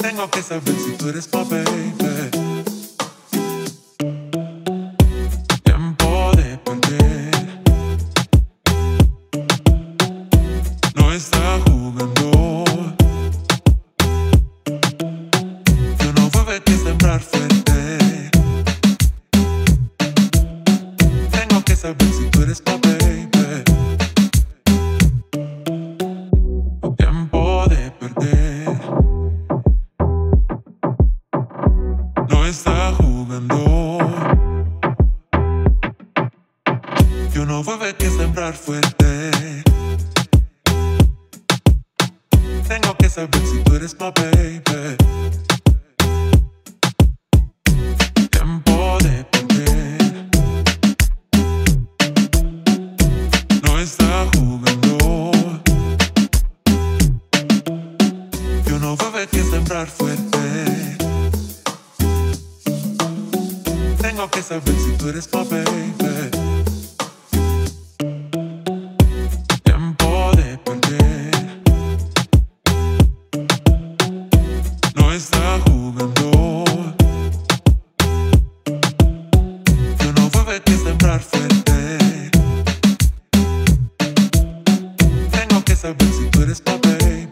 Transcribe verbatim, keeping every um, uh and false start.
Tengo que saber si tú eres pa' baby. Tiempo de perder. No está jugando. Yo no voy a ver que sembrar fuerte. Tengo que saber si tú eres pa' baby. Tiempo de perder. No está jugando. Yo no voy a ver que sembrar fuerte. Tengo que saber si tú eres pa' baby. Tiempo de perder. No está jugando. Yo no voy a ver que sembrar fuerte. Tengo que saber si tú eres pa' baby. Tiempo de perder. No está jugando. Yo no voy a ver que sembrar fuerte. Tengo que saber si tú eres pa' baby.